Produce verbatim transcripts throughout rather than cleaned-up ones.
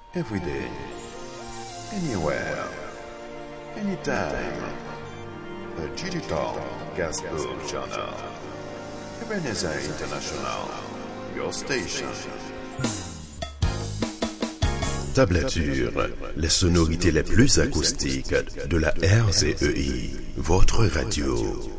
every day, anywhere, anytime. The Digital Gospel Channel. Ebenezer International, your station. Tablature, les sonorités les plus acoustiques de la R Z E I, votre radio.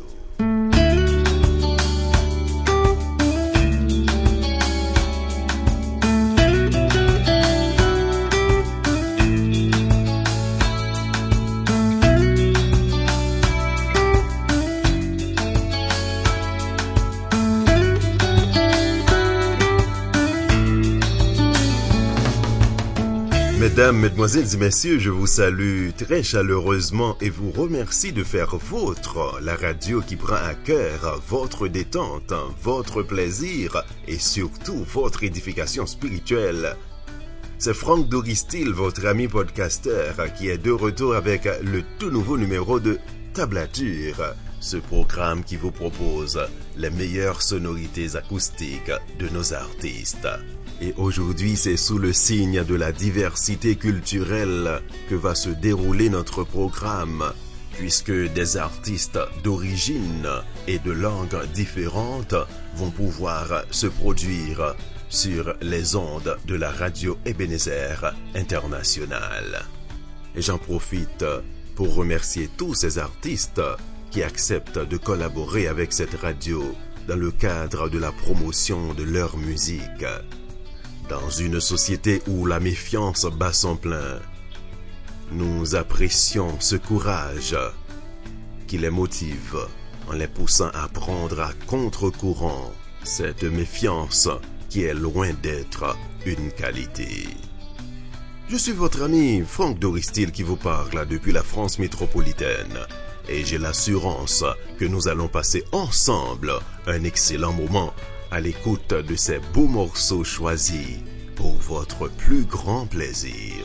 Mesdames, Mesdemoiselles et Messieurs, je vous salue très chaleureusement et vous remercie de faire vôtre la radio qui prend à cœur votre détente, votre plaisir et surtout votre édification spirituelle. C'est Franck Doristil, votre ami podcasteur, qui est de retour avec le tout nouveau numéro de Tablature, ce programme qui vous propose les meilleures sonorités acoustiques de nos artistes. Et aujourd'hui, c'est sous le signe de la diversité culturelle que va se dérouler notre programme, puisque des artistes d'origine et de langues différentes vont pouvoir se produire sur les ondes de la radio Ebenezer International. Et j'en profite pour remercier tous ces artistes qui acceptent de collaborer avec cette radio dans le cadre de la promotion de leur musique. Dans une société où la méfiance bat son plein, nous apprécions ce courage qui les motive en les poussant à prendre à contre-courant cette méfiance qui est loin d'être une qualité. Je suis votre ami Franck Doristil qui vous parle depuis la France métropolitaine et j'ai l'assurance que nous allons passer ensemble un excellent moment à l'écoute de ces beaux morceaux choisis pour votre plus grand plaisir.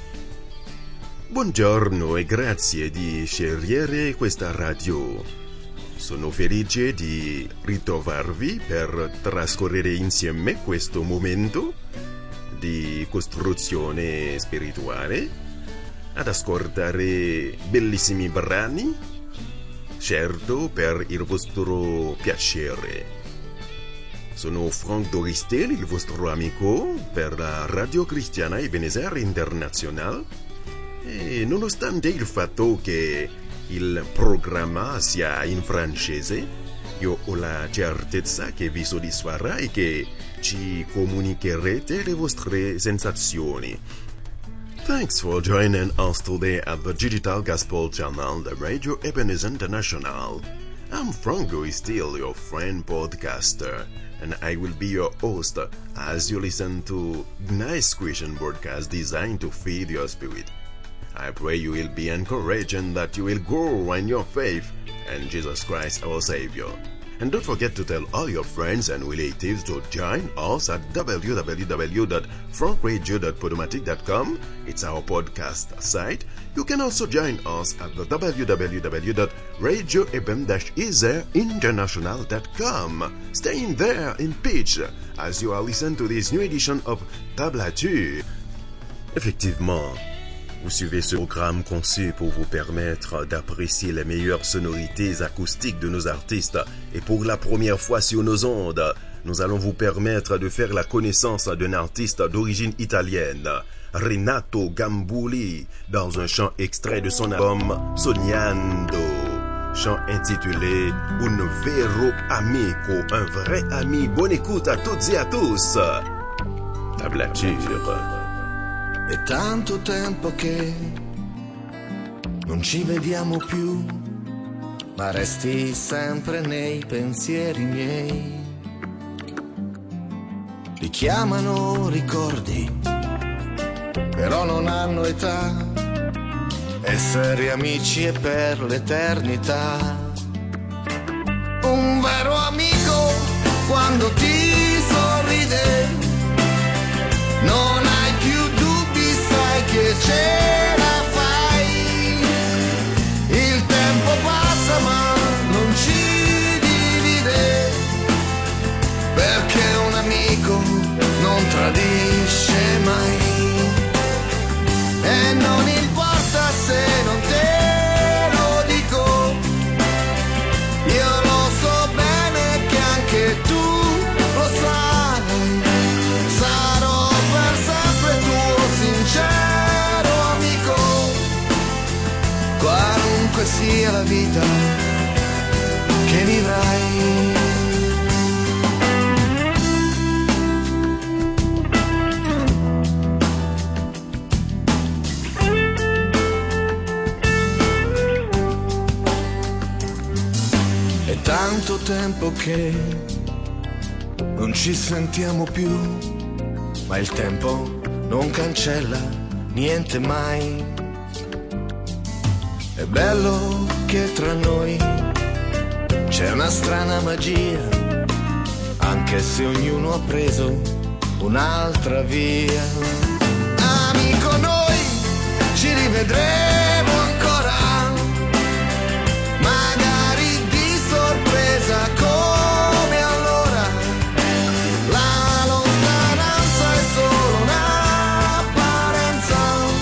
Buongiorno e grazie di scegliere questa radio. Sono felice di ritrovarvi per trascorrere insieme questo momento di costruzione spirituale, ad ascoltare bellissimi brani, certo per il vostro piacere. Sono Franck Doristil, il vostro amico per la Radio Cristiana Ebenezer International e nonostante il fatto che il programma sia in francese, io ho la certezza che vi soddisfarà e che ci comunicherete le vostre sensazioni. Thanks for joining us today at the Digital Gospel Channel, the Radio Ebenezer International. I'm Franck Doristil, your friend podcaster, and I will be your host as you listen to nice Christian broadcast designed to feed your spirit. I pray you will be encouraged and that you will grow in your faith in Jesus Christ our Savior. And don't forget to tell all your friends and relatives to join us at w w w dot frank radio dot podomatic dot com. It's our podcast site. You can also join us at the w w w dot radio eben dash ezer international dot com. Staying there in pitch as you are listening to this new edition of Tablature. Effectivement, vous suivez ce programme conçu pour vous permettre d'apprécier les meilleures sonorités acoustiques de nos artistes. Et pour la première fois sur nos ondes, nous allons vous permettre de faire la connaissance d'un artiste d'origine italienne, Renato Gambuli, dans un chant extrait de son album Sognando, chant intitulé Un vero amico, un vrai ami. Bonne écoute à toutes et à tous. Tablature. È tanto tempo che non ci vediamo più, ma resti sempre nei pensieri miei. Li chiamano ricordi, però non hanno età, essere amici è per l'eternità. Un vero amico quando ti sorride, non hai più dubbi, sai che ce la fai. Il tempo passa ma non ci divide, perché un amico non tradisce mai. vita che vivrai. È tanto tempo che non ci sentiamo più, ma il tempo non cancella niente mai. È bello che tra noi c'è una strana magia, anche se ognuno ha preso un'altra via. Amico, noi ci rivedremo ancora, magari di sorpresa come allora. La lontananza è solo un'apparenza,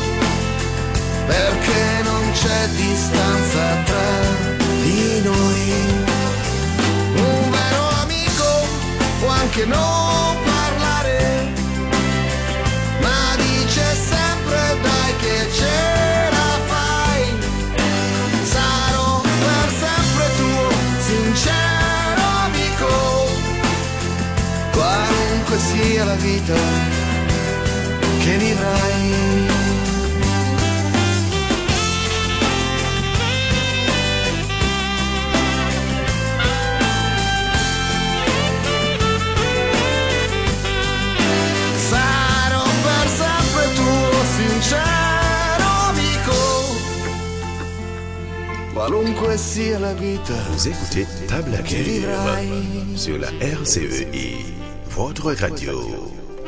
perché non c'è distanza tra di noi. Un vero amico può anche non parlare, ma dice sempre dai che ce la fai. Sarò per sempre tuo sincero amico, qualunque sia la vita che vivrai. Qualunque sia la vita. Vous écoutez Table à Cuire sur la R C E I, votre radio.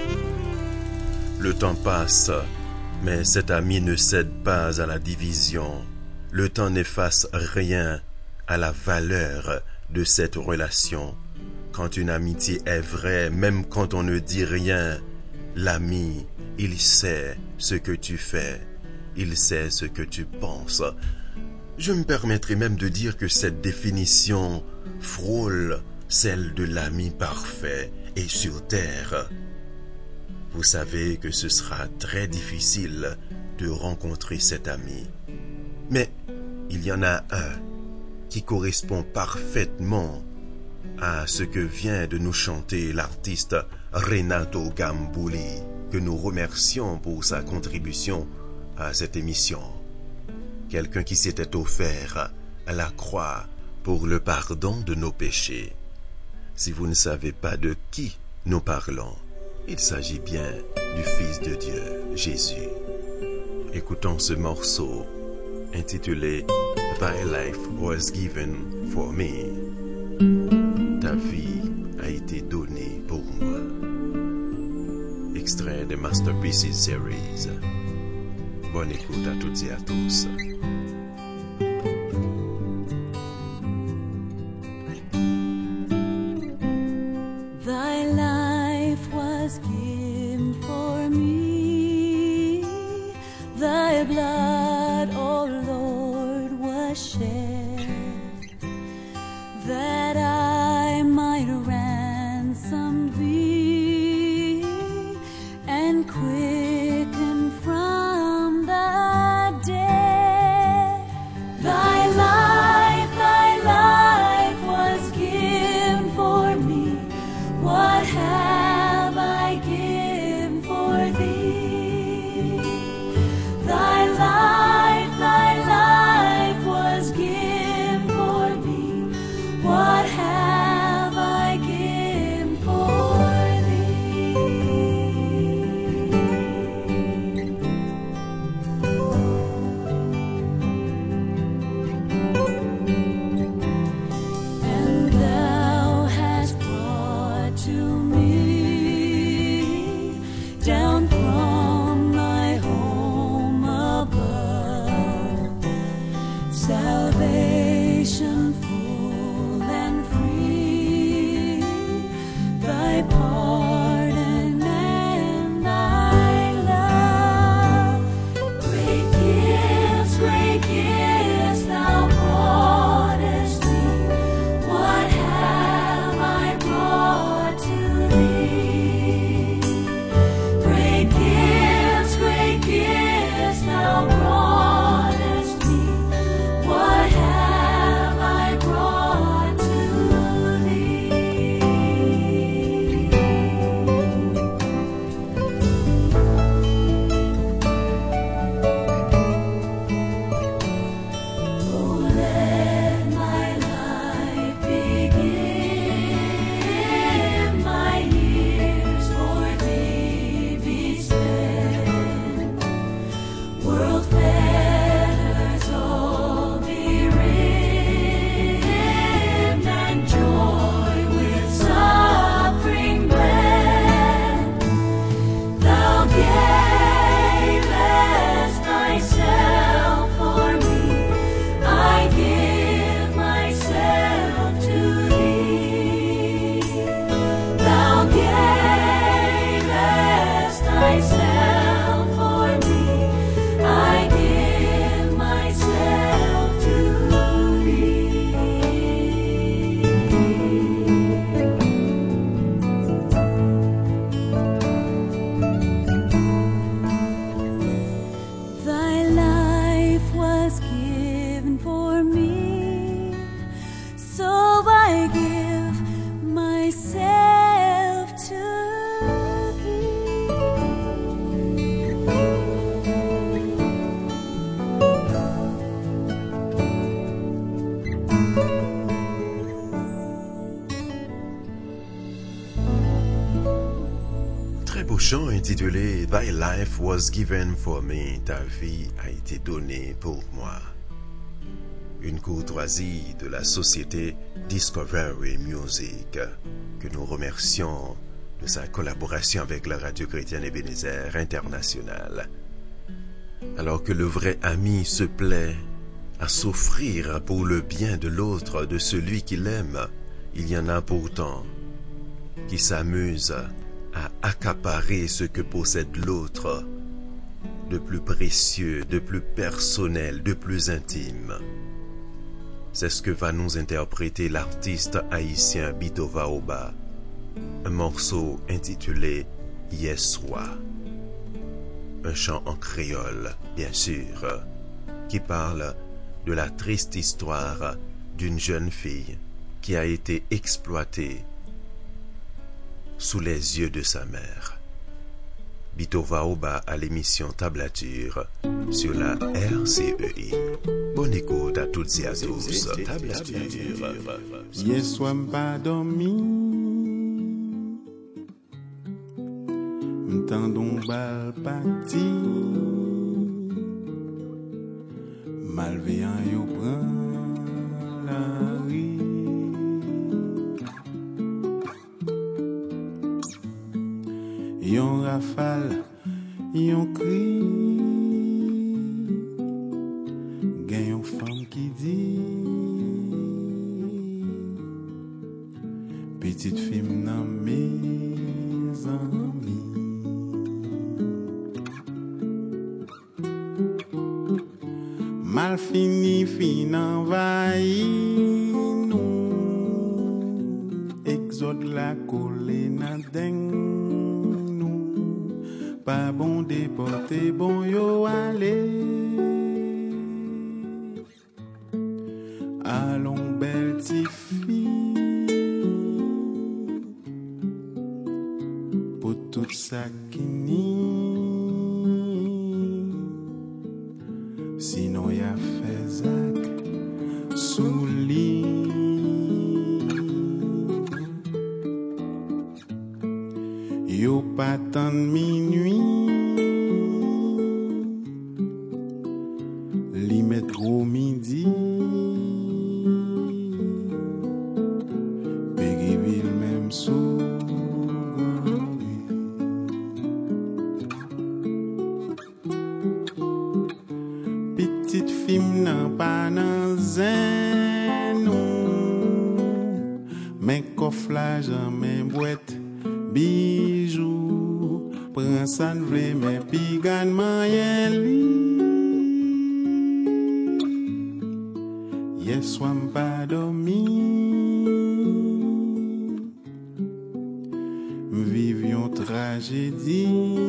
Le temps passe, mais cet ami ne cède pas à la division. Le temps n'efface rien à la valeur de cette relation. Quand une amitié est vraie, même quand on ne dit rien, l'ami, il sait ce que tu fais, il sait ce que tu penses. Je me permettrai même de dire que cette définition frôle celle de l'ami parfait et sur terre. Vous savez que ce sera très difficile de rencontrer cet ami. Mais il y en a un qui correspond parfaitement à ce que vient de nous chanter l'artiste Renato Gambuli, que nous remercions pour sa contribution à cette émission. Quelqu'un qui s'était offert à la croix pour le pardon de nos péchés. Si vous ne savez pas de qui nous parlons, il s'agit bien du Fils de Dieu, Jésus. Écoutons ce morceau intitulé Thy life was given for me. Ta vie a été donnée pour moi. Extrait de Masterpieces Series. Bonne écoute à toutes et à tous. Thy life was given for me. Thy blood, O Lord, was shed, that I might ransom thee and quicken from the dead. Thy life, thy life was given for me. What have I given for thee? Thy life, thy life was given chant intitulé Thy Life Was Given For Me, ta vie a été donnée pour moi. Une courtoisie de la société Discovery Music, que nous remercions de sa collaboration avec la radio chrétienne Ebenezer International. Alors que le vrai ami se plaît à s'offrir pour le bien de l'autre, de celui qu'il aime, il y en a pourtant qui s'amusent à accaparer ce que possède l'autre, de plus précieux, de plus personnel, de plus intime. C'est ce que va nous interpréter l'artiste haïtien Bitova Oba, un morceau intitulé Yeswa, un chant en créole, bien sûr, qui parle de la triste histoire d'une jeune fille qui a été exploitée sous les yeux de sa mère. Bitova Oba à l'émission Tablature sur la R C E I. Bonne écoute à toutes et à tous. Tablature. Yeswa m'pas dormi, m'tendon bal parti, malveillant yo prend la rue. Yon rafale, yon cri, gen yon femme qui dit, petite fille nan mes amis. Mal fini, fin envahi nous, exode la collé nan deng. Pas bon déporté, bon yo aller. Allons belle ti fille, pour tout ça qui ni. Sinon y'a fait zac sous lit. Yo pas tant minuit, li met gros midi, Péguiville même sous petite fille nan pas nan zen nou, mais coffre la jamais boîte bijou, prends ça n'vle mais pigan mayen li. Yeswa m'pas dormi, m'vivions tragédie.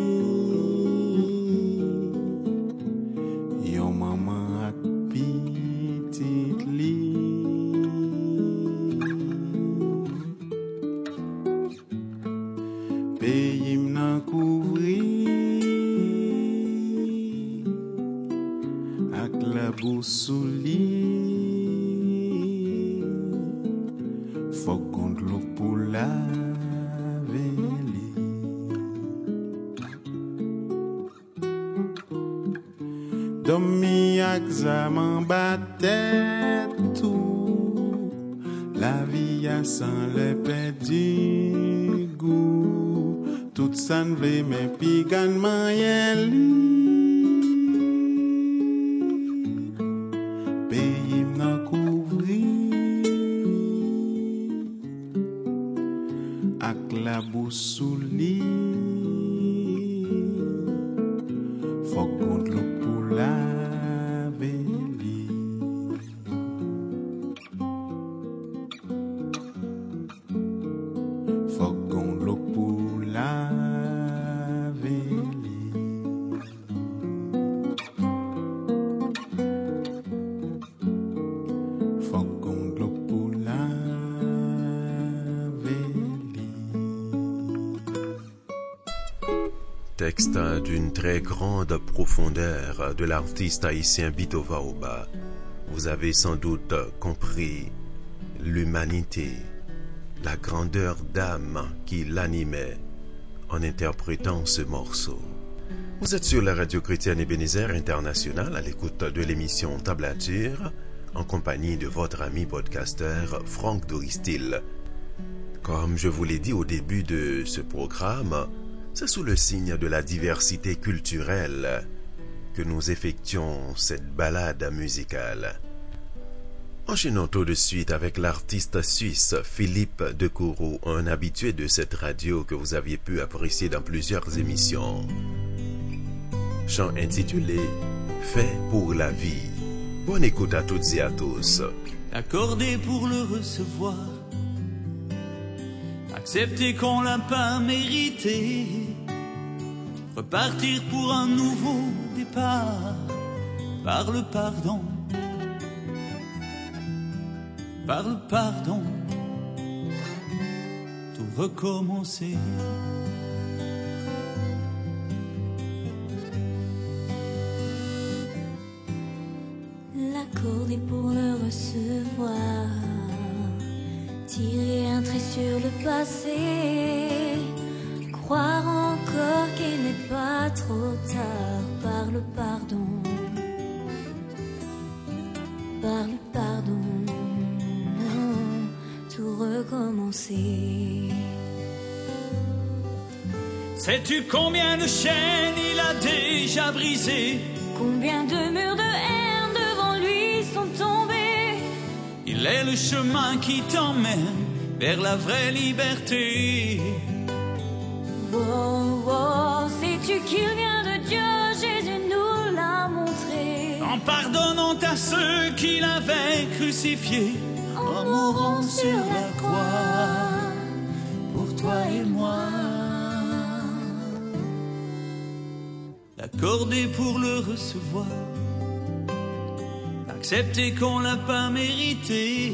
Yon maman ak petite li. Pays m'nan couvri ak la boussouli. Faut qu'on l'eau pour laver li. Dormi ak zaman battet tout, la vie a sans le perdu goût. Tout ça n'vle mais pigan mayen li. Pays m'nan couvri ak la boussouli. Faut qu'on l'eau pour laver li. Faut qu'on l'eau pour laver li. Faut qu'on l'eau pour laver li. Texte d'une très grande profondeur de l'artiste haïtien Bitova Oba. Vous avez sans doute compris l'humanité, la grandeur d'âme qui l'animait en interprétant ce morceau. Vous êtes sur la radio chrétienne Ebenezer International à l'écoute de l'émission Tablature en compagnie de votre ami podcasteur Franck Doristil. Comme je vous l'ai dit au début de ce programme, c'est sous le signe de la diversité culturelle que nous effectuons cette balade musicale. Enchaînons tout de suite avec l'artiste suisse Philippe Decourroux, un habitué de cette radio que vous aviez pu apprécier dans plusieurs émissions. Chant intitulé « Fait pour la vie ». Bonne écoute à toutes et à tous. Accorder pour le recevoir, accepter qu'on l'a pas mérité, repartir pour un nouveau départ, par le pardon, par le pardon, tout recommencer. L'accorder pour le recevoir, tirer un trait sur le passé, croire encore qu'il n'est pas trop tard, par le pardon, par le pardon, tout recommencer. Sais-tu combien de chaînes il a déjà brisées? Combien de murs de haine devant lui sont tombés? Il est le chemin qui t'emmène vers la vraie liberté. Wow, wow, sais-tu qu'il vient de Dieu? Jésus nous l'a montré. En pardonnant à ceux qu'il avait crucifiés, en mourant sur la croix, pour toi et moi. L'accorder pour le recevoir, accepter qu'on l'a pas mérité,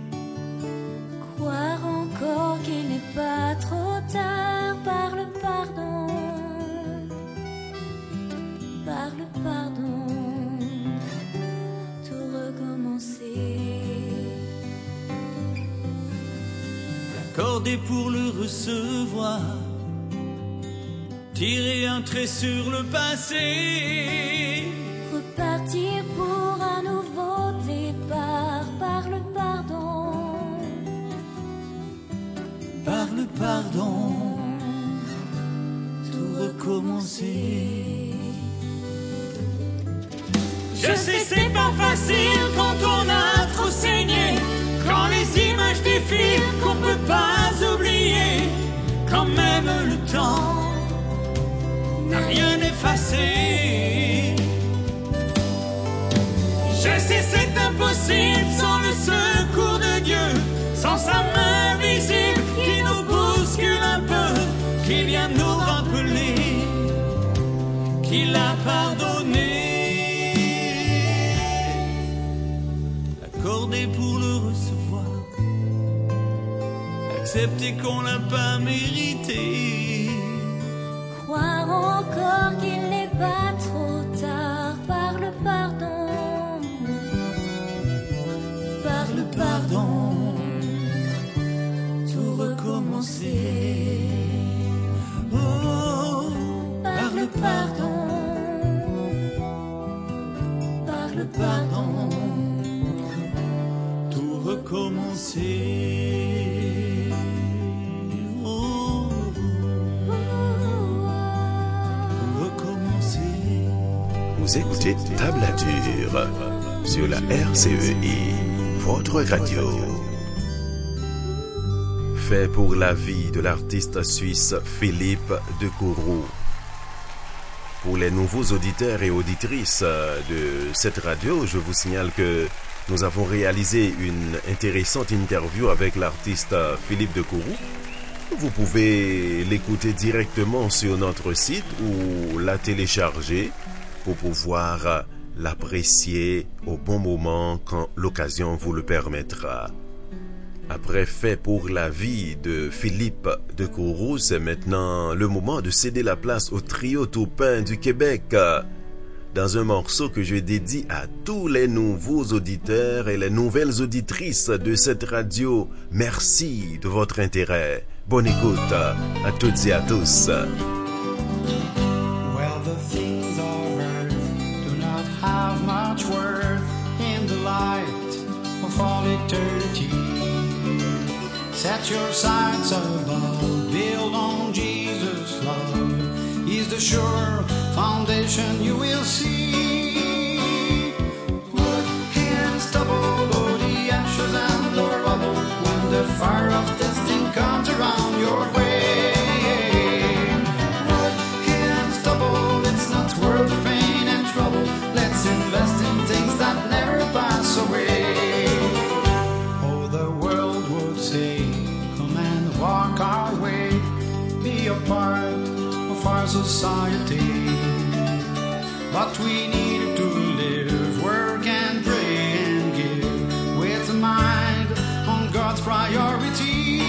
croire encore qu'il n'est pas trop tard, par le pardon, par le pardon, tout recommencer. L'accorder pour le recevoir, tirer un trait sur le passé, repartir pour un nouveau départ, par le pardon, par le pardon, tout recommencer. Je sais c'est pas facile quand on a trop saigné, quand les images défilent qu'on peut pas oublier, quand même le temps n'a rien effacé. Je sais c'est impossible sans le secours de Dieu, sans sa main visible qui nous bouscule un peu, qui vient nous rappeler qu'il a pardonné. Accorder pour le recevoir, accepter qu'on l'a pas mérité, croire encore qu'il n'est pas trop tard, par le pardon, par le pardon, tout recommencer. Oh, par le pardon, par le pardon, tout recommencer. Oh, tout recommencer. Vous écoutez Tablature sur la R C E I, votre radio. Fait pour la vie de l'artiste suisse Philippe Decourroux. Pour les nouveaux auditeurs et auditrices de cette radio, je vous signale que nous avons réalisé une intéressante interview avec l'artiste Philippe Decourroux. Vous pouvez l'écouter directement sur notre site ou la télécharger pour pouvoir l'apprécier au bon moment quand l'occasion vous le permettra. Après Fait pour la vie de Philippe Decourroux, c'est maintenant le moment de céder la place au trio Toupin du Québec dans un morceau que je dédie à tous les nouveaux auditeurs et les nouvelles auditrices de cette radio. Merci de votre intérêt. Bonne écoute à toutes et à tous. Well, the things of earth do not have much worth in the light of all eternity. Set your sights above, build on Jesus' love. He's the sure foundation you will see. Wood and stubble, or the ashes and the rubble, when the fire of testing comes around your way. Wood and stubble, it's not worth the pain and trouble. Let's invest in things that never pass away. Oh, the world would say, come and walk our way, be a part of our society. But we need to live, work and pray and give, with a mind on God's priorities.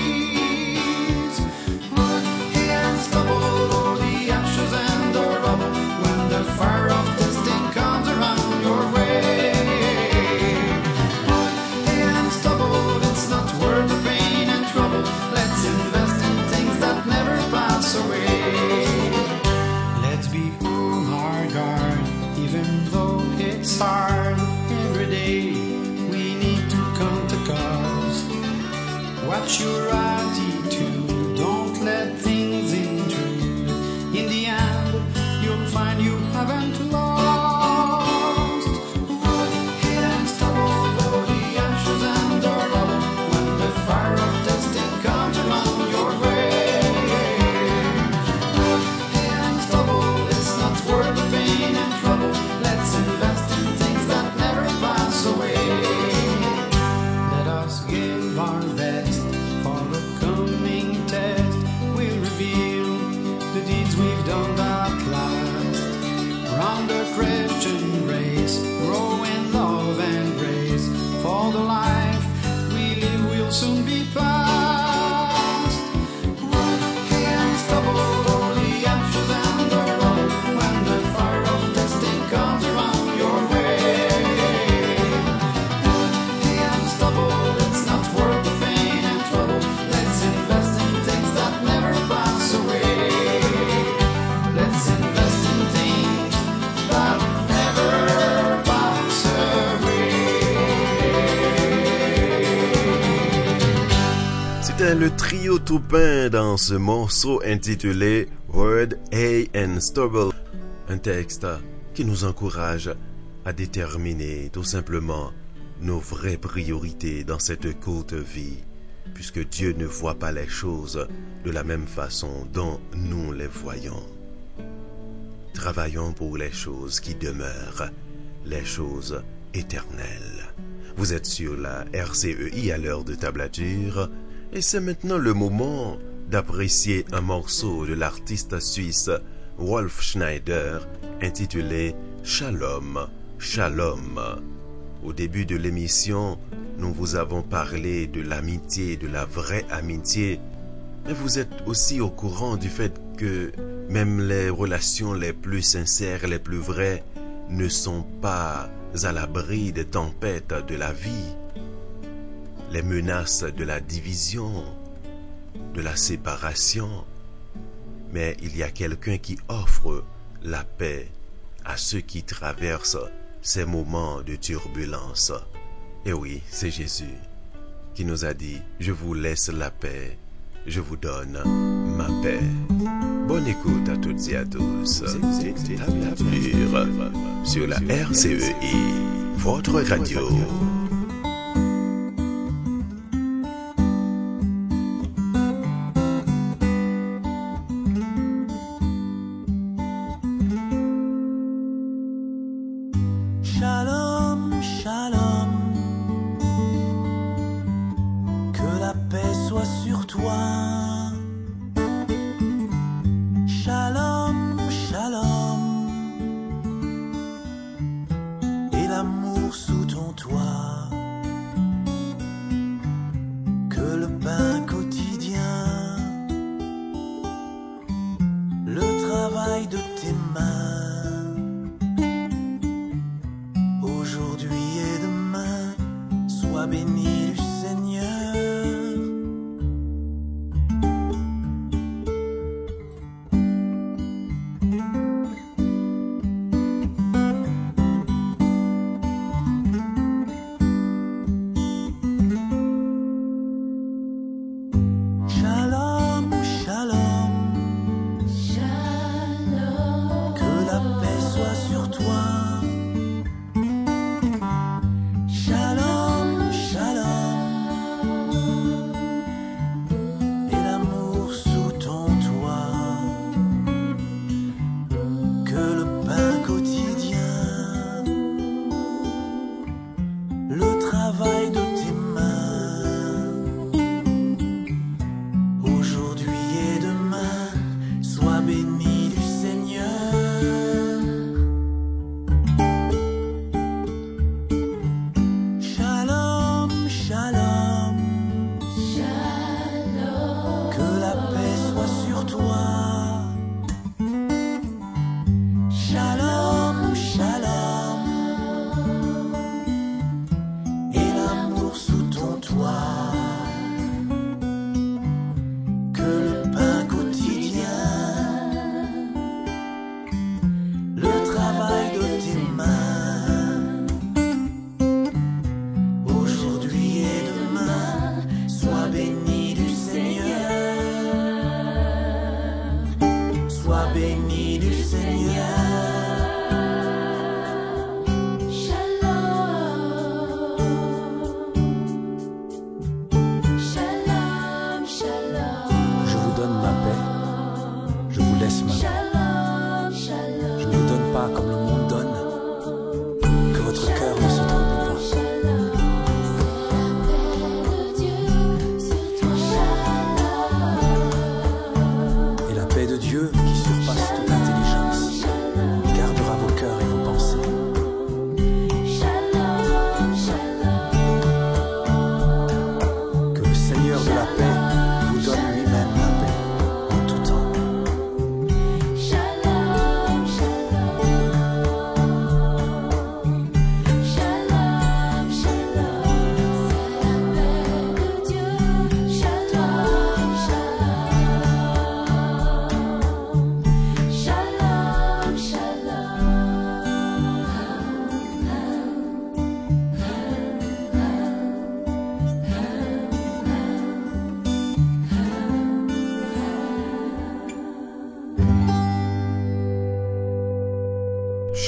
Wood and stubble, or the ashes and the rubble, when the fire of testing comes around your way. Wood and stubble, it's not worth the pain and trouble. Let's invest in things that never pass away. Let's be on our guard, even though it's hard. Every day we need to count the cost. Watch your attitude, don't let things intrude. In the end, you'll find you haven't lost. Wood and stubble, or the ashes and the rubble, when the fire of testing comes around your way. Wood and stubble, it's not worth the pain and trouble. Let's invest in things that never pass away. Let us give our best, for the coming test will reveal the deeds we've done that last. Round the Christian race, grow in love and grace, for the life we live will soon be past. Wood and stubble, or the ashes and the rubble, when the fire of testing comes around your way. Wood and stubble, it's not worth the pain and trouble. Let's invest in things that never pass away. Let's invest in things that never pass away. C'était le trio Toupin dans ce morceau intitulé Word, Hay and Stubble, un texte qui nous encourage à déterminer tout simplement nos vraies priorités dans cette courte vie, puisque Dieu ne voit pas les choses de la même façon dont nous les voyons. Travaillons pour les choses qui demeurent, les choses éternelles. Vous êtes sur la R C E I à l'heure de tablature, et c'est maintenant le moment d'apprécier un morceau de l'artiste suisse Wolf Schneider intitulé Shalom, Shalom. Au début de l'émission, nous vous avons parlé de l'amitié, de la vraie amitié, mais vous êtes aussi au courant du fait que même les relations les plus sincères, les plus vraies, ne sont pas à l'abri des tempêtes de la vie. Les menaces de la division, de la séparation, mais il y a quelqu'un qui offre la paix à ceux qui traversent ces moments de turbulence. Et oui, c'est Jésus qui nous a dit « Je vous laisse la paix, je vous donne ma paix ». Bonne écoute à toutes et à tous. C'est Tablature sur la R C E I, votre radio. Shalom, shalom, que la paix soit sur toi. Shalom, shalom, et l'amour sous ton toit. Que le pain quotidien, le travail de tes mains, aujourd'hui et demain, sois béni du Seigneur.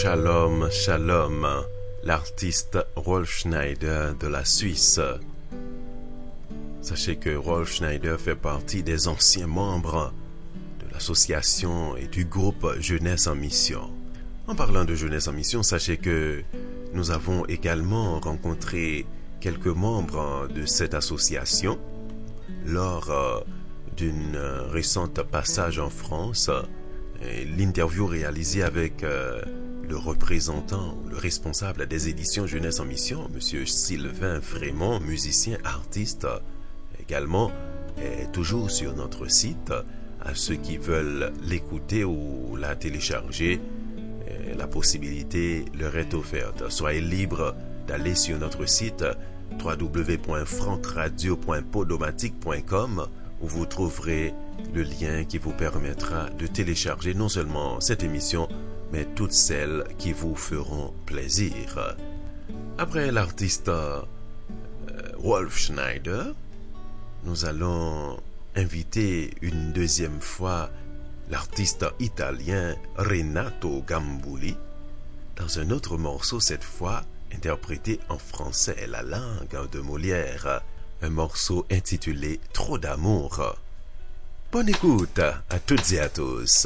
Shalom, shalom, l'artiste Rolf Schneider de la Suisse. Sachez que Rolf Schneider fait partie des anciens membres de l'association et du groupe Jeunesse en Mission. En parlant de Jeunesse en Mission, sachez que nous avons également rencontré quelques membres de cette association lors euh, d'une euh, récente passage en France. Et l'interview réalisée avec euh, le représentant, le responsable des éditions Jeunesse en Mission, M. Sylvain Frémont, musicien, artiste, également est toujours sur notre site. À ceux qui veulent l'écouter ou la télécharger, la possibilité leur est offerte. Soyez libre d'aller sur notre site w w w point frankradio point podomatic point com où vous trouverez le lien qui vous permettra de télécharger non seulement cette émission, mais toutes celles qui vous feront plaisir. Après l'artiste euh, Rolf Schneider, nous allons inviter une deuxième fois l'artiste italien Renato Gambuli dans un autre morceau, cette fois interprété en français et la langue de Molière, un morceau intitulé Trop d'amour. Bonne écoute à toutes et à tous.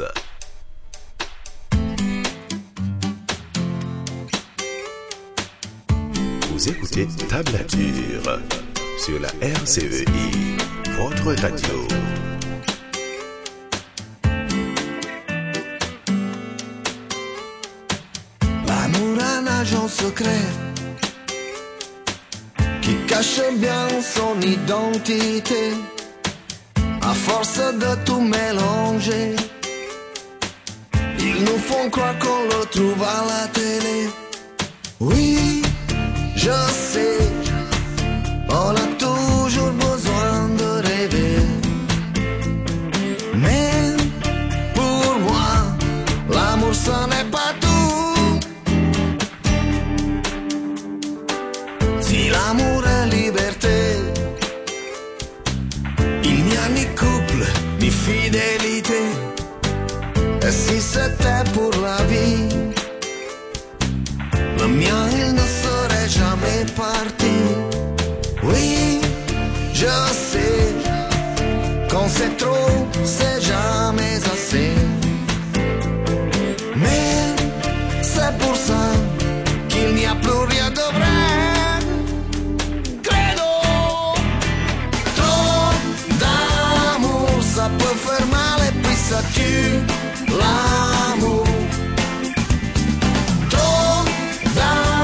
Vous écoutez Tablature sur la R C E I, votre radio. L'amour a un agent secret qui cache bien son identité. À force de tout mélanger, ils nous font croire qu'on le trouve à la télé. Oui, je sais, on a toujours besoin de rêver. Mais pour moi, l'amour ce n'est pas tout. Si l'amour est liberté, il n'y a ni couple, ni fidélité. Et si c'était pour la vie, le mien il ne serait jamais parti. Oui, je sais, quand c'est trop, c'est jamais assez. Mais c'est pour ça qu'il n'y a plus rien de vrai. Credo, trop d'amour, ça peut faire mal et puis ça tue l'amour. Trop d'amour.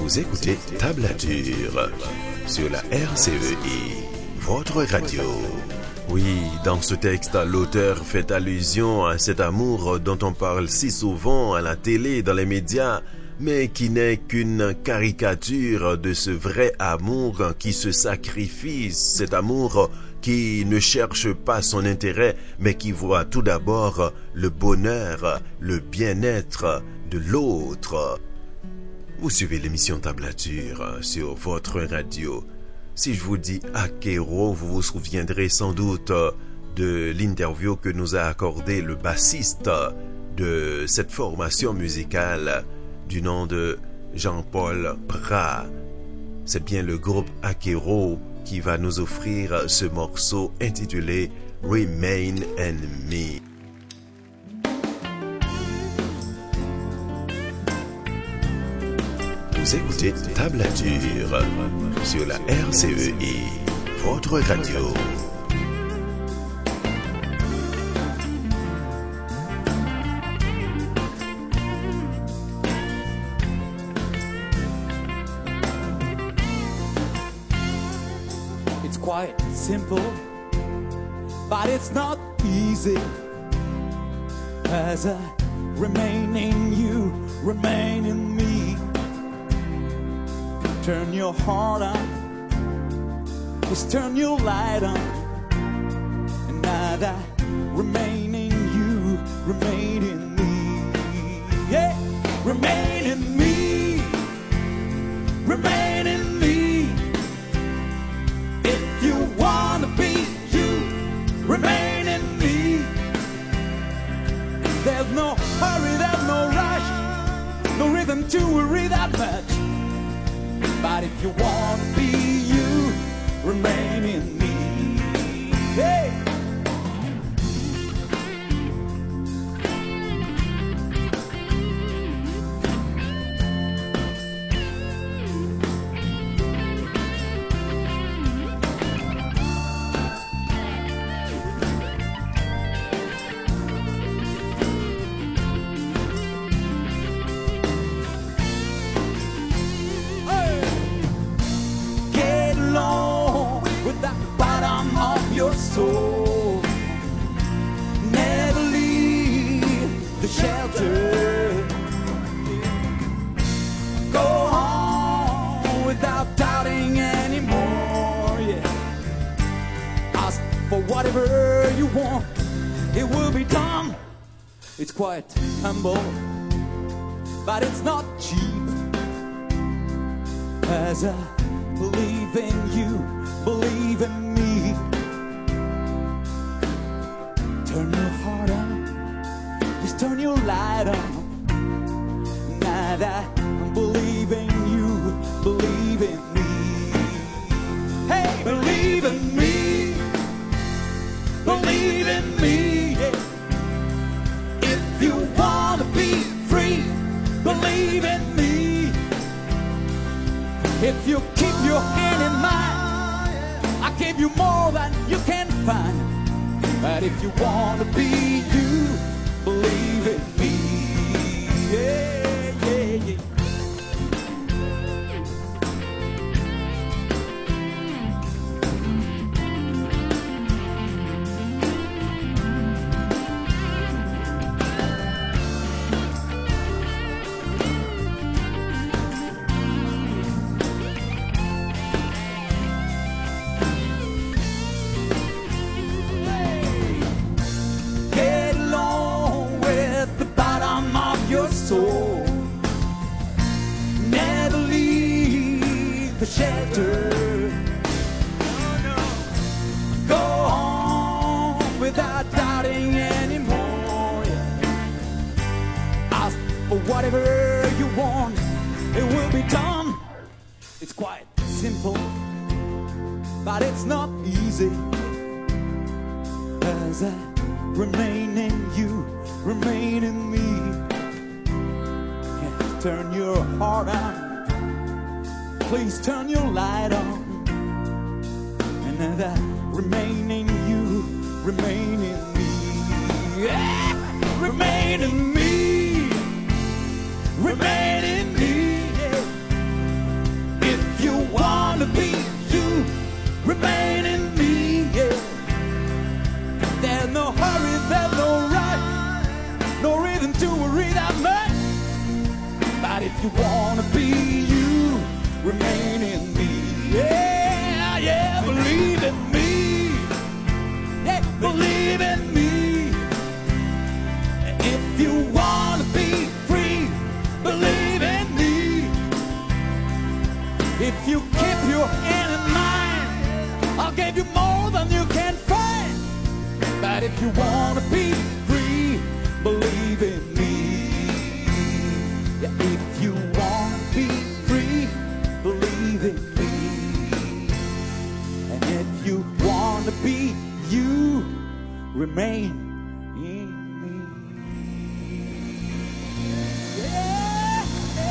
Vous écoutez Tablature sur la R C E I, votre radio. Oui, dans ce texte, l'auteur fait allusion à cet amour dont on parle si souvent à la télé, dans les médias, mais qui n'est qu'une caricature de ce vrai amour qui se sacrifie, cet amour qui ne cherche pas son intérêt, mais qui voit tout d'abord le bonheur, le bien-être de l'autre. Vous suivez l'émission Tablature sur votre radio. Si je vous dis Akero, vous vous souviendrez sans doute de l'interview que nous a accordé le bassiste de cette formation musicale du nom de Jean-Paul Prat. C'est bien le groupe Akero qui va nous offrir ce morceau intitulé Remain in Me. Vous écoutez Tablature sur la R C E I, votre radio. It's quite simple, but it's not easy. As I remain in you, remain in me. Turn your heart on, just turn your light on, and now that remain in you, remain in me. Yeah, remain in me, remain in me. If you wanna be you, remain in me. There's no hurry, there's no rush, no rhythm to worry that much. But if you want to be you, remain in me. Hey! Soul, never leave the shelter. Go on without doubting anymore. Yeah, ask for whatever you want, it will be done. It's quite humble, but it's not cheap. As I believe in you, believe in me. Turn your heart on, just turn your light on. Now that I'm believing you, believe in me. Hey, believe in me, believe in me. Yeah. If you wanna be free, believe in me. If you keep your hand in mine, I give you more than you can find. But if you want to be you, believe in me. Yeah, yeah, yeah. Soul, never leave the shelter. Go on without doubting anymore. Yeah. Ask for whatever you want, it will be done. It's quite simple, but it's not easy. As I remain in you, remain in me. Turn your heart on, please turn your light on, and then that remain in you, remain in me. Yeah, remain in me, remain in me. Yeah. you wanna be you, remain in me. Yeah, yeah, believe in me. Yeah, believe in me. If you wanna be free, believe in me. If you keep your end in mind, I'll give you more than you can find. But if you wanna be free, believe in me. Yeah, if you wanna be free, believe in me. And if you wanna be you, remain in me. Yeah.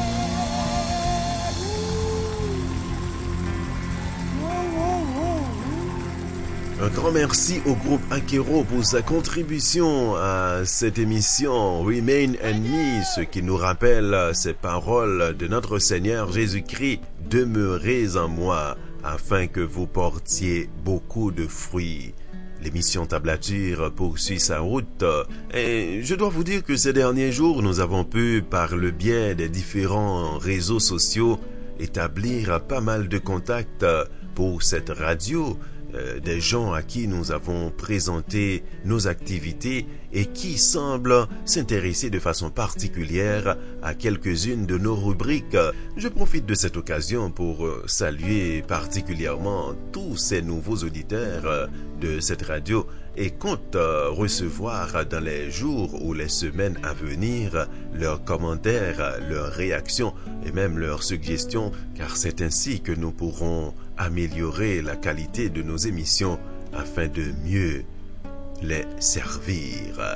Un grand merci au groupe Akero pour sa contribution à cette émission Remain in Me, ce qui nous rappelle ces paroles de notre Seigneur Jésus-Christ: demeurez en moi afin que vous portiez beaucoup de fruits. L'émission Tablature poursuit sa route et je dois vous dire que ces derniers jours, nous avons pu, par le biais des différents réseaux sociaux, établir pas mal de contacts pour cette radio. Euh, des gens à qui nous avons présenté nos activités et qui semblent s'intéresser de façon particulière à quelques-unes de nos rubriques. Je profite de cette occasion pour euh, saluer particulièrement tous ces nouveaux auditeurs euh, de cette radio et compte euh, recevoir dans les jours ou les semaines à venir leurs commentaires, leurs réactions et même leurs suggestions, car c'est ainsi que nous pourrons améliorer la qualité de nos émissions afin de mieux les servir.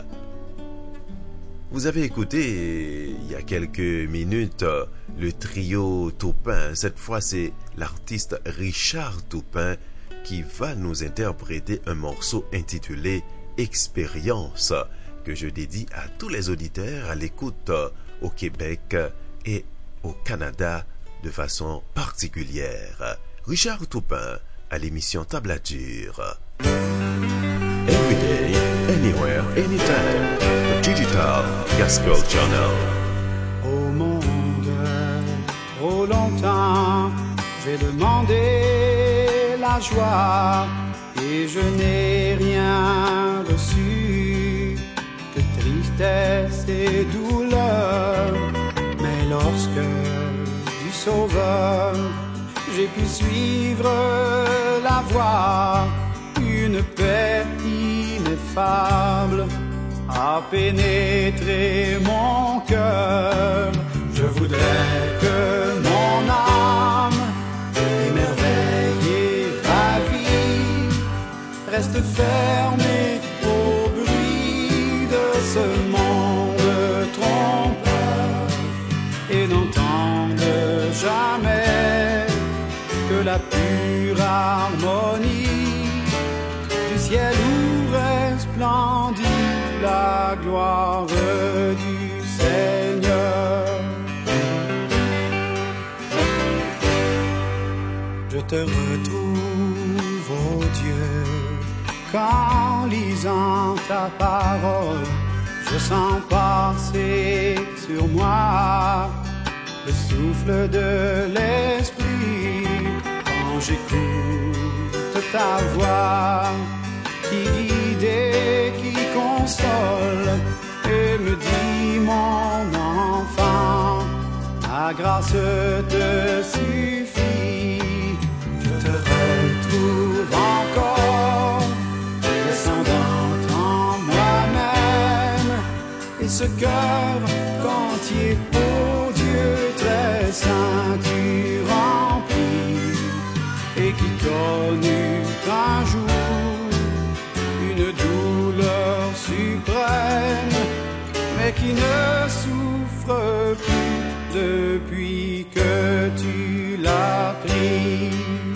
Vous avez écouté il y a quelques minutes le trio Toupin. Cette fois, c'est l'artiste Richard Toupin qui va nous interpréter un morceau intitulé Expérience, que je dédie à tous les auditeurs à l'écoute au Québec et au Canada de façon particulière. Richard Toupin à l'émission Tablature. Every day, anywhere, anytime, the Digital Gospel Channel. Au monde, trop longtemps, j'ai demandé la joie et je n'ai rien reçu que tristesse et douleur. Mais lorsque du Sauveur, j'ai pu suivre la voie, une paix ineffable a pénétré mon cœur. Je voudrais que mon âme, émerveillée, ravie, reste fermée au bruit de ce monde trompeur et n'entende jamais que la pure harmonie du ciel où resplendit la gloire du Seigneur. Je te retrouve, ô Dieu, qu'en lisant ta parole, je sens passer sur moi le souffle de l'esprit. Quand j'écoute ta voix qui guide et qui console et me dit: mon enfant, ta grâce te suffit. Je te retrouve encore, descendant en moi-même, et ce cœur qu'entier, ô Dieu très saint, tu remplis, et qui connut un jour une douleur suprême, mais qui ne souffre plus depuis que tu l'as pris.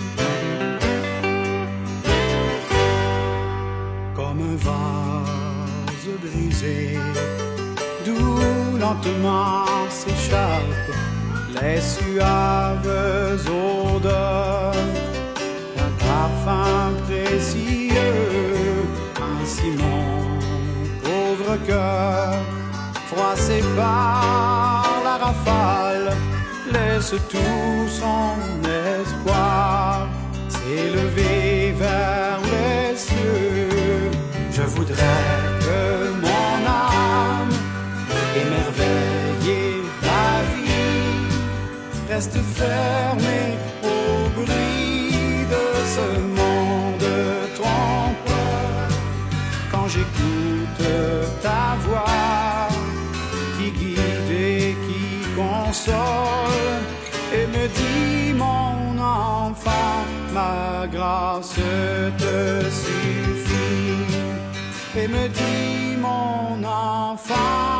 Comme un vase brisé, d'où lentement s'échappent les suaves odeurs d'un parfum précieux. Ainsi mon pauvre cœur, froissé par la rafale, laisse tout son espoir s'élever vers les cieux. Je voudrais que mon âme, émerveillée la vie, reste fermée au bruit de ce monde trompeur. Quand j'écoute ta voix qui guide et qui console et me dit mon enfant, ma grâce te suffit. Et me dit mon enfant,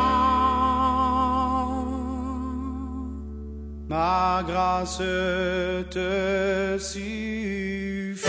ma grâce te suffit.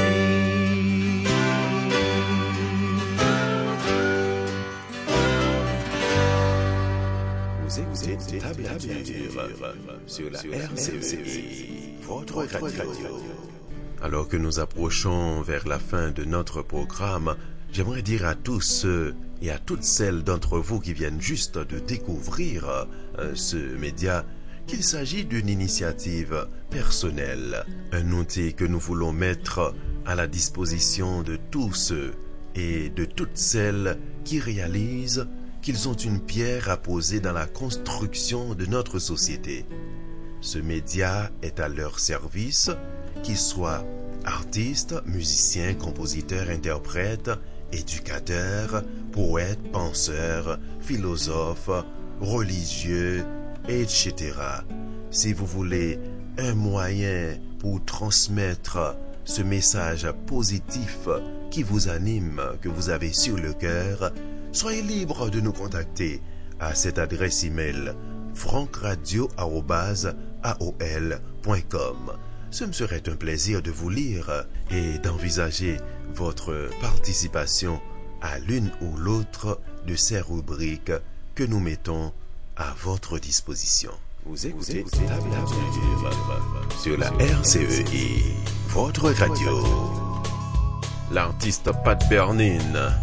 Vous écoutez Table à Dur sur la R C E I, votre radio. Alors que nous approchons vers la fin de notre programme, j'aimerais dire à tous ceux et à toutes celles d'entre vous qui viennent juste de découvrir euh, ce média qu'il s'agit d'une initiative personnelle, un outil que nous voulons mettre à la disposition de tous ceux et de toutes celles qui réalisent qu'ils ont une pierre à poser dans la construction de notre société. Ce média est à leur service, qu'ils soient artistes, musiciens, compositeurs, interprètes, éducateurs, poètes, penseurs, philosophes, religieux, et cetera. Si vous voulez un moyen pour transmettre ce message positif qui vous anime, que vous avez sur le cœur, soyez libre de nous contacter à cette adresse email frankradio arobase a o l point com. Ce me serait un plaisir de vous lire et d'envisager votre participation à l'une ou l'autre de ces rubriques que nous mettons à votre disposition. Vous écoutez Table à Dur sur la R C E I, votre radio. L'artiste Pat Bernin.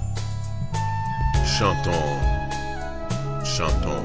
Chantons, chantons.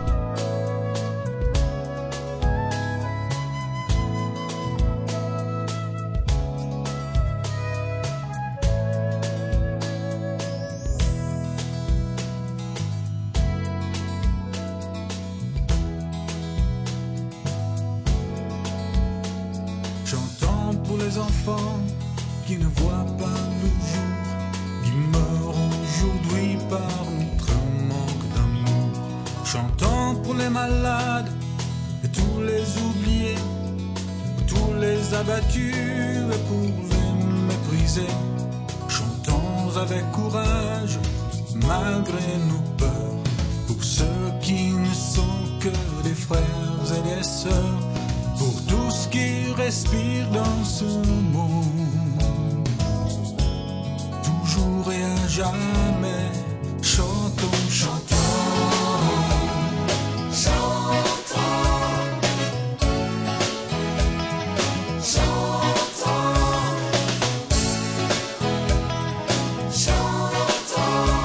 Chantons pour les enfants qui ne voient pas le jour, qui meurent aujourd'hui par notre manque d'amour. Chantons pour les malades et tous les oubliés, tous les abattus et pour les méprisés. Chantons avec courage malgré nos peurs, pour ceux qui ne sont que des frères et des sœurs, pour tous qui respirent dans ce monde. Toujours et à jamais, chantons, chantons, chantons, chantons, chantons.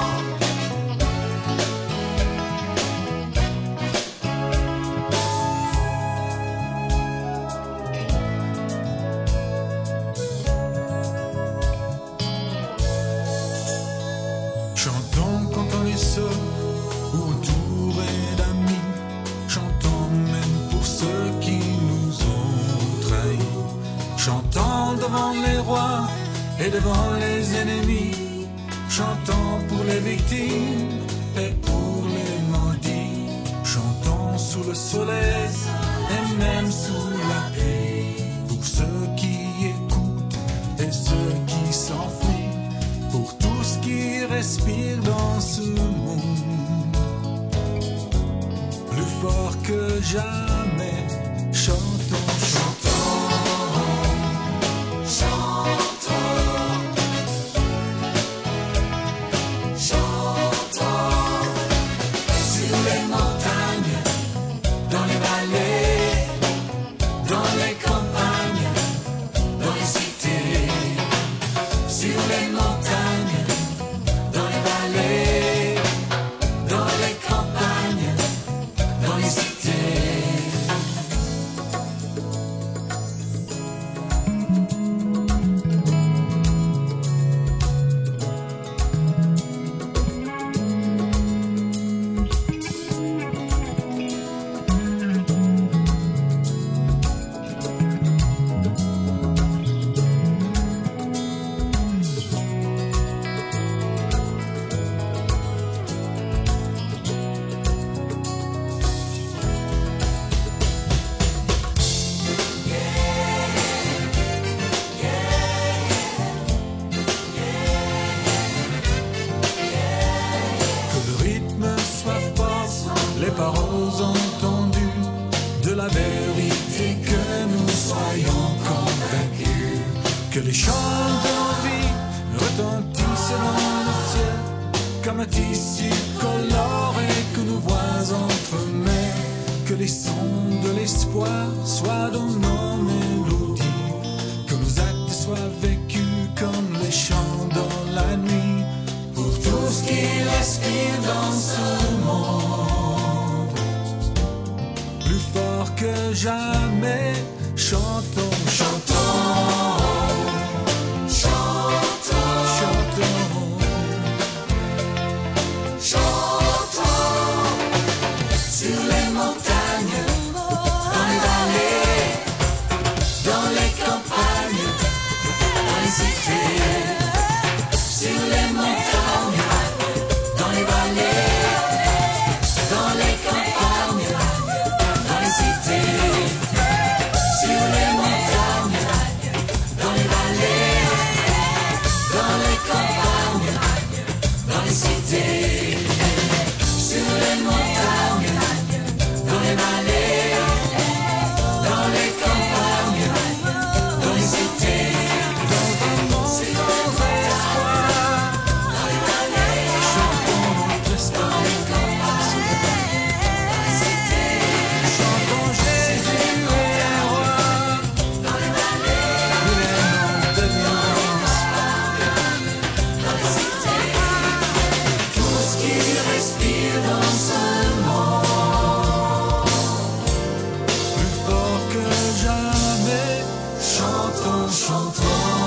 Chantons quand on est seul ou entouré d'amis. Chantons même pour ceux qui nous ont trahis. Chantons devant les rois et devant les ennemis. Chantons pour les victimes et pour les maudits. Chantons sous le soleil et même sous la pluie. Pour ceux qui écoutent et ceux qui s'enfuient. Pour tous qui respirent dans ce monde, plus fort que jamais, chantons, chantons, chantons, chantons, sur les montagnes, dans les vallées, dans les campagnes, dans les cités, sur les montagnes. Dans les campagnes, dans les cités, Que les chants d'envie retentissent dans le ciel comme un tissu coloré que nous voit entremêler. Que les sons de l'espoir soient dans nos mélodies, que nos actes soient vécus comme les chants dans la nuit. Pour tous qui respirent dans ce monde, plus fort que jamais, chantons, chantons, chantons, chantons, chantons, sur les montagnes, dans les vallées, dans les campagnes, dans les cités, sur les montagnes, dans les vallées, dans les campagnes, dans les cités, sur les montagnes, dans les vallées, dans les campagnes, dans les cités, sur les montagnes, dans les vallées, dans les campagnes, dans les cités, dans un monde sans espoir, dans les vallées, chantons notre espérance, dans les cités, chantons Jésus est roi, dans les vallées, il est notre délivrance, dans les cités, tous qui respirent dans ce monde, plus fort que jamais, chantons, chantons.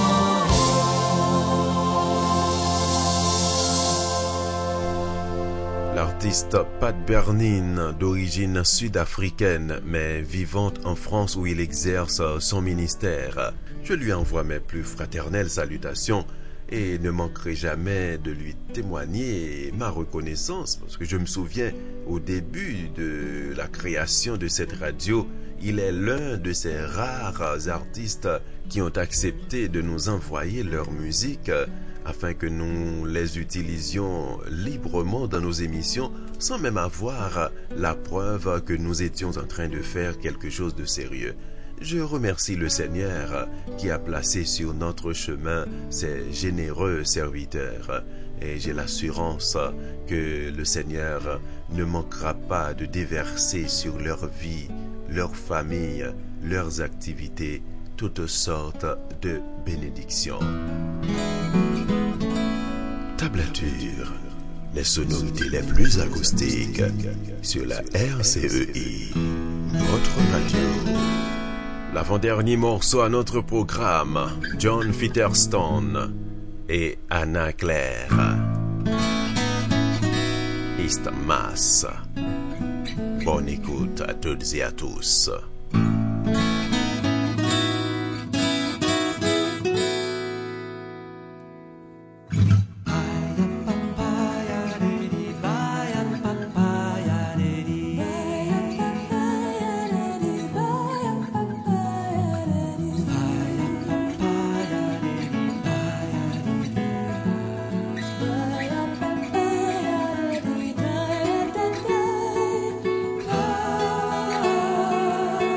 L'artiste Pat Bernin, d'origine sud-africaine, mais vivante en France où il exerce son ministère. Je lui envoie mes plus fraternelles salutations et ne manquerai jamais de lui témoigner ma reconnaissance parce que je me souviens au début de la création de cette radio, il est l'un de ces rares artistes qui ont accepté de nous envoyer leur musique afin que nous les utilisions librement dans nos émissions sans même avoir la preuve que nous étions en train de faire quelque chose de sérieux. Je remercie le Seigneur qui a placé sur notre chemin ces généreux serviteurs et j'ai l'assurance que le Seigneur ne manquera pas de déverser sur leur vie, leur famille, leurs activités, toutes sortes de bénédictions. Tablature, les sonorités les plus acoustiques sur la R C E I, votre radio. L'avant-dernier morceau à notre programme, John Featherstone et Anna Claire. East Mass. Bonne écoute à toutes et à tous. Bye.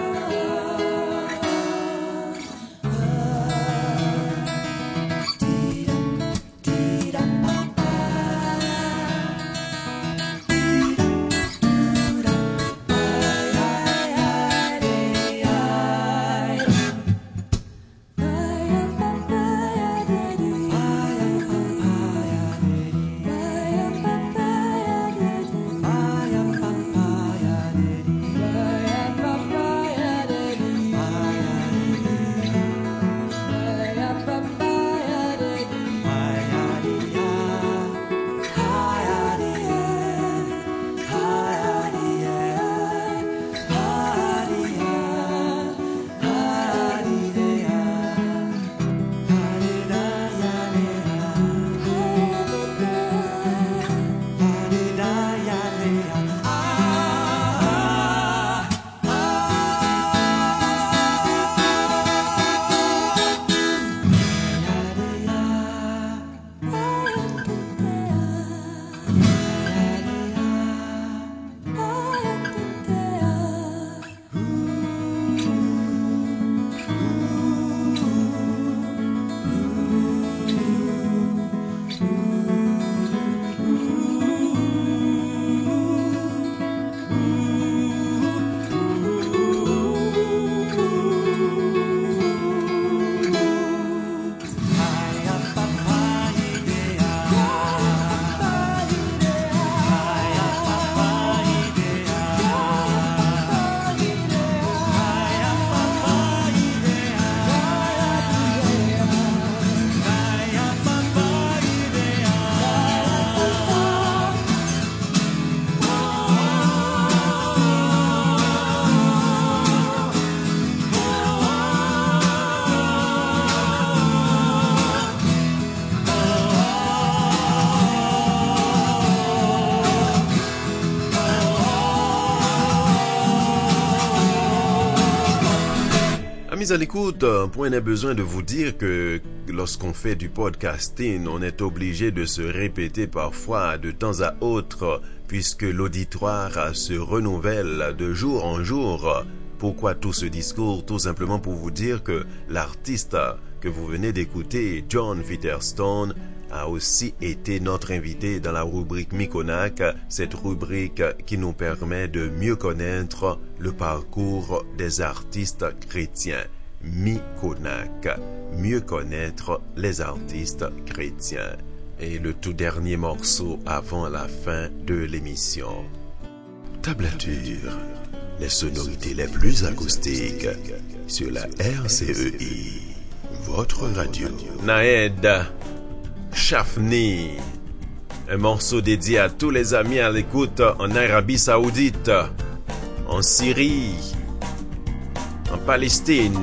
Amis à l'écoute, point n'est besoin de vous dire que lorsqu'on fait du podcasting, on est obligé de se répéter parfois de temps à autre, puisque l'auditoire se renouvelle de jour en jour. Pourquoi tout ce discours? Tout simplement pour vous dire que l'artiste que vous venez d'écouter, John Featherstone, a aussi été notre invité dans la rubrique Mikonak, cette rubrique qui nous permet de mieux connaître le parcours des artistes chrétiens. Mikonak, mieux connaître les artistes chrétiens. Et le tout dernier morceau avant la fin de l'émission. Tablature, les sonorités les plus acoustiques sur la R C E I, votre radio. Naed Shafni, un morceau dédié à tous les amis à l'écoute en Arabie Saoudite, en Syrie, en Palestine.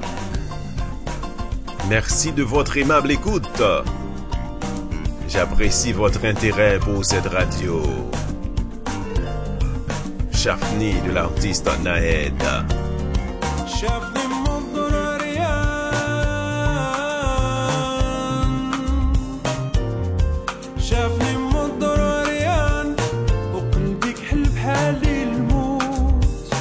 Merci de votre aimable écoute. J'apprécie votre intérêt pour cette radio. Shafni de l'artiste Naed. Shafni شافني مضر عريان وقلبي كحل بحالي الموت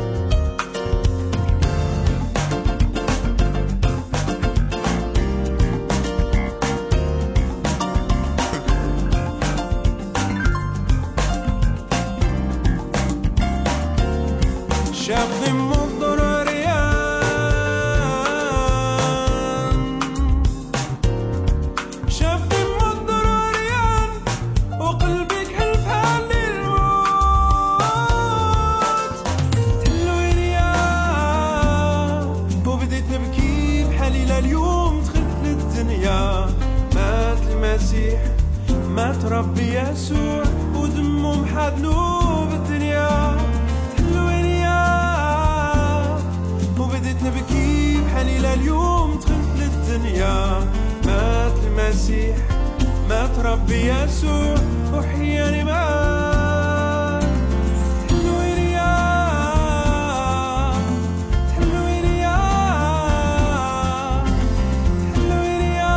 شافني مضر عريان شافني مات ربي يسوع ودمه محضنو بالدنيا تحلوين يا وبديت نبكي بحالي لليوم دخلت للدنيا مات المسيح مات ربي يسوع وحياني مات تحلوين يا تحلوين يا تحلوين يا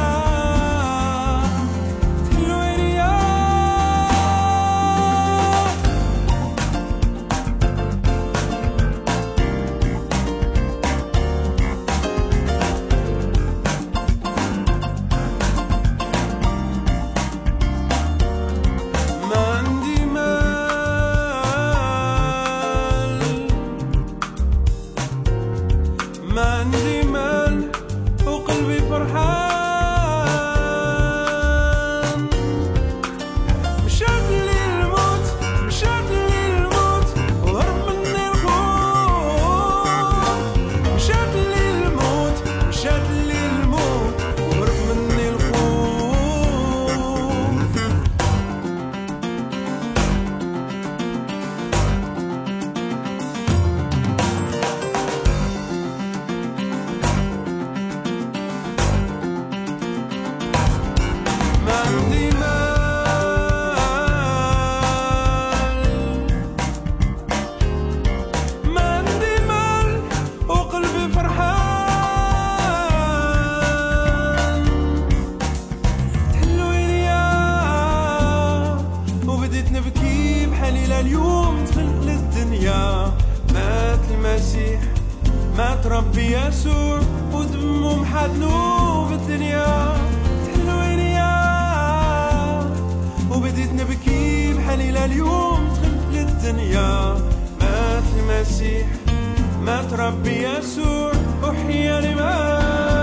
مات ربي يسوع ودمه محضنو بالدنيا تحلوين يا وبديت نبكي بحالي لليوم دخلت للدنيا مات المسيح مات ربي يسوع وحياني مات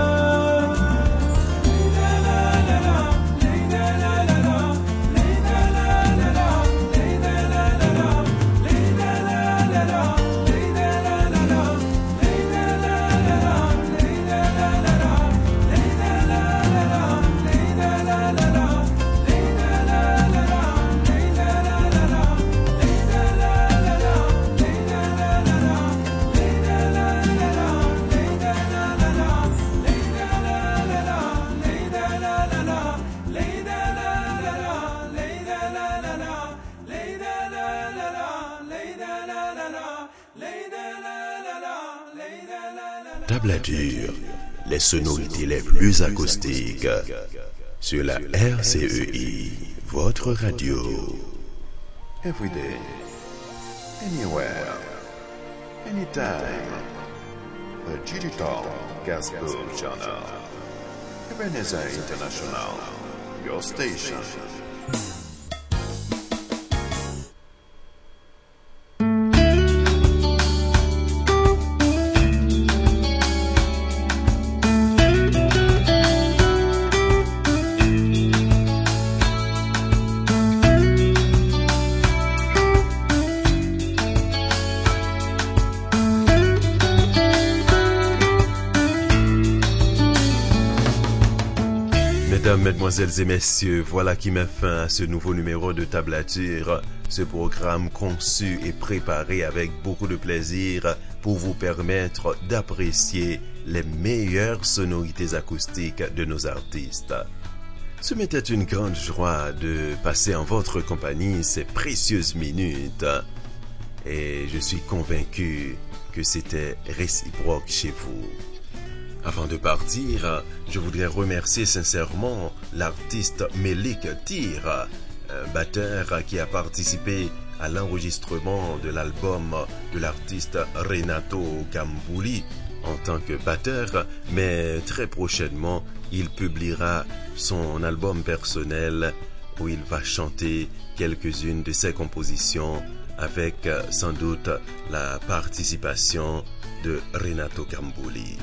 la la la Tablature, les sonorités les plus acoustiques sur la R C E I, votre radio. Every day, anywhere, anytime. The Digital Gospel Channel. Ebenezer International, your station. Mesdames, Mesdemoiselles et Messieurs, voilà qui met fin à ce nouveau numéro de Tablature, ce programme conçu et préparé avec beaucoup de plaisir pour vous permettre d'apprécier les meilleures sonorités acoustiques de nos artistes. Ce m'était une grande joie de passer en votre compagnie ces précieuses minutes et je suis convaincu que c'était réciproque chez vous. Avant de partir, je voudrais remercier sincèrement l'artiste Melik Tir, un batteur qui a participé à l'enregistrement de l'album de l'artiste Renato Gambuli en tant que batteur, mais très prochainement, il publiera son album personnel où il va chanter quelques-unes de ses compositions avec sans doute la participation de Renato Gambuli.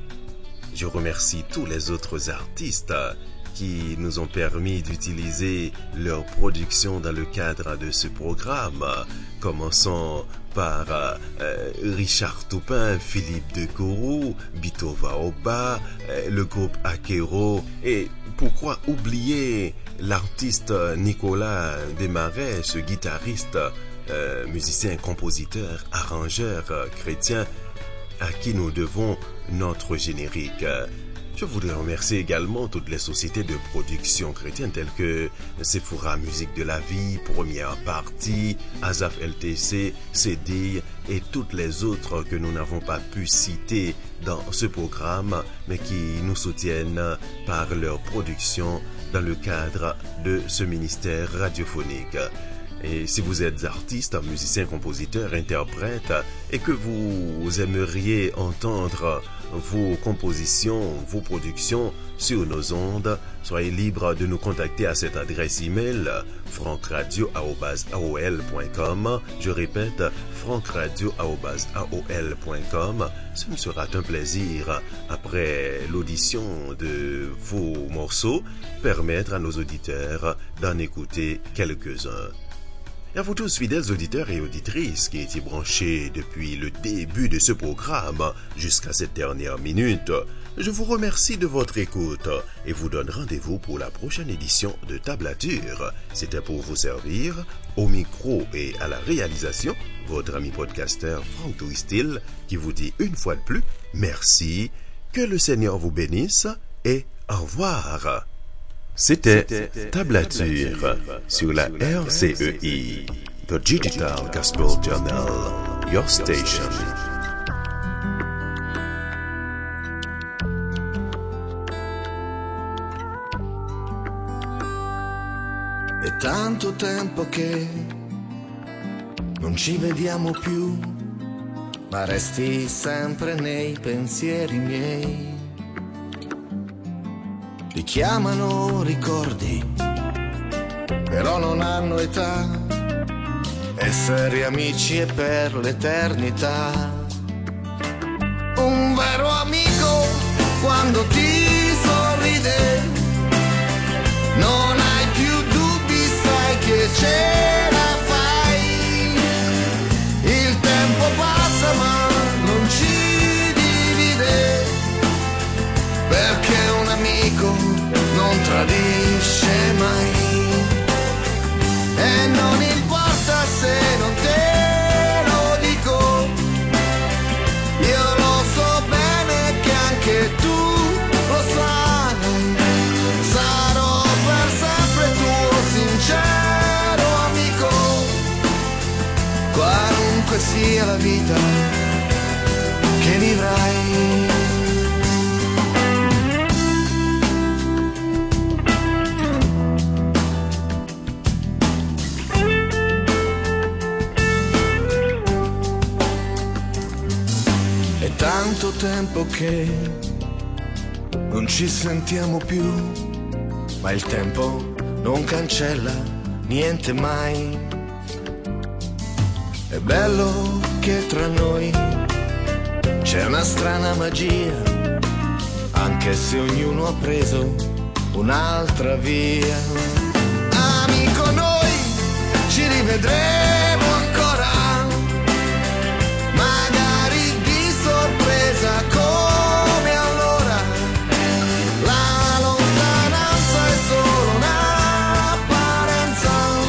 Je remercie tous les autres artistes qui nous ont permis d'utiliser leur production dans le cadre de ce programme. Commençons par euh, Richard Toupin, Philippe de Kourou, Bito Vaoba, euh, le groupe Akero et pourquoi oublier l'artiste Nicolas Desmarais, ce guitariste, euh, musicien, compositeur, arrangeur euh, chrétien à qui nous devons notre générique. Je voudrais remercier également toutes les sociétés de production chrétienne telles que Sephora Musique de la Vie, Première Partie, Azaf L T C, C D et toutes les autres que nous n'avons pas pu citer dans ce programme mais qui nous soutiennent par leur production dans le cadre de ce ministère radiophonique. Et si vous êtes artiste, musicien, compositeur, interprète et que vous aimeriez entendre vos compositions, vos productions sur nos ondes, soyez libre de nous contacter à cette adresse email frankradio arobase a o l point com. Je répète, frankradio arobase a o l point com. Ce me sera un plaisir, après l'audition de vos morceaux, permettre à nos auditeurs d'en écouter quelques-uns. Et à vous tous, fidèles auditeurs et auditrices qui étiez branchés depuis le début de ce programme jusqu'à cette dernière minute, je vous remercie de votre écoute et vous donne rendez-vous pour la prochaine édition de Tablature. C'était pour vous servir, au micro et à la réalisation, votre ami podcasteur Franck Touistil qui vous dit une fois de plus, merci, que le Seigneur vous bénisse et au revoir. C'était Tablature sur la R C E I, The Digital Gospel Channel, your station. È tanto tempo che non ci vediamo più, ma resti sempre nei pensieri miei. Li chiamano ricordi, però non hanno età, essere amici e per l'eternità. Un vero amico quando ti sorride, non hai più dubbi, sai che ce la fai. Il tempo passa ma non ci divide, perché un amico non tradisce mai. E non importa se non te lo dico, io lo so bene che anche tu lo sai. Sarò per sempre tuo sincero amico, qualunque sia la vita che vivrai. tempo che non ci sentiamo più, ma il tempo non cancella niente mai. È bello che tra noi c'è una strana magia, anche se ognuno ha preso un'altra via. Amico, noi ci rivedremo ancora, magari di sorpresa come allora. La lontananza è solo un'apparenza,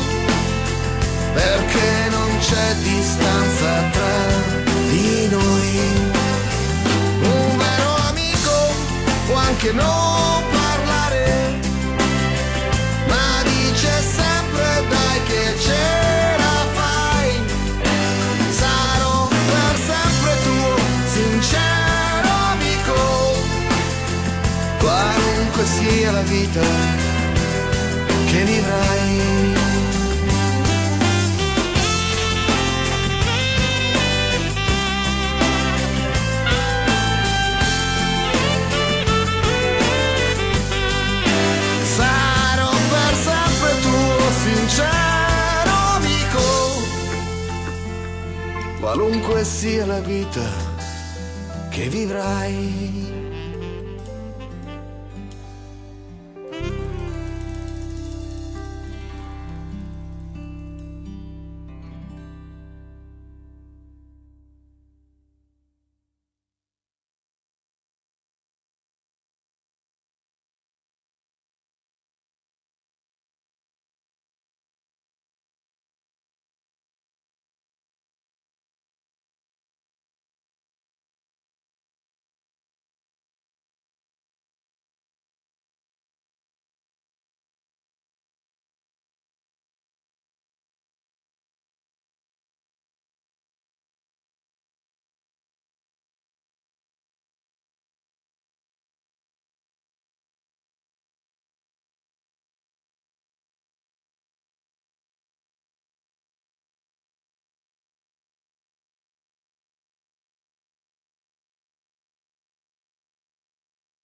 perché non c'è distanza tra di noi. Un vero amico può anche non parlare, ma dice sempre dai che ce la fai. Sarò per sempre tuo sincero amico, qualunque sia la vita che vivrai. Sincero amico, qualunque sia la vita che vivrai.